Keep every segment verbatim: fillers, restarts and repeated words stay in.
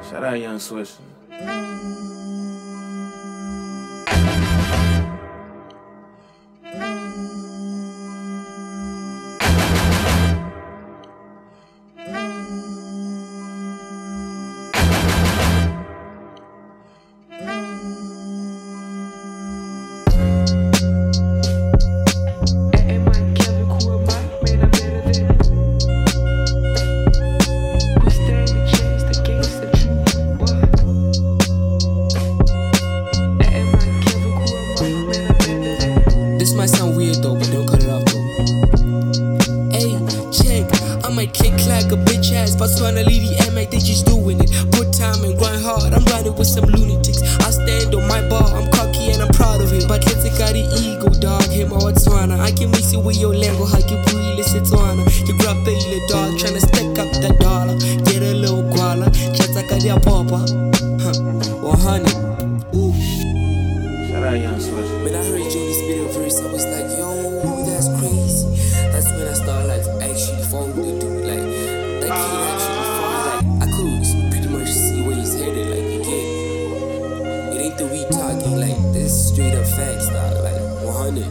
Shout out Young Swisher. Kick like a bitch ass, but tryna leave the M, they just doing it. Put time and grind hard, I'm riding with some lunatics. I stand on my bar, I'm cocky and I'm proud of it. But let's got the ego, dog, him or Tswana. I can mix it with your lingo, how you breathe, it's Tswana. You grab the little dog, tryna stack up that dollar. Get a little guala, chat like a dia papa. Huh, one hundred. Ooh. Shout out Young Swisher. When I heard Jody spit a verse, I was like, yo, that's crazy. That's when I started like actually following the dude. Like, that kid actually far. Like, I could pretty much see where he's headed. Like, you get it. It ain't the weak talking. Like, this is straight up facts, dog. Like, one hundred.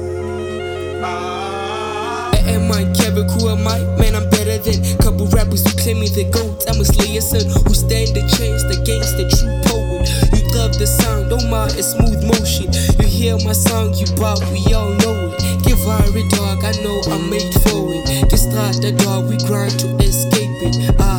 Am I Kevin? Who am I? Man, I'm better than couple rappers who claim me the GOAT. I'm a slayer son who stand the chance, the gangster, true poet. You love the sound, don't mind a smooth motion. You hear my song, you bop, we all know it. Give her a dog, I know I'm made for it. This start the dog, we grind to escape it. I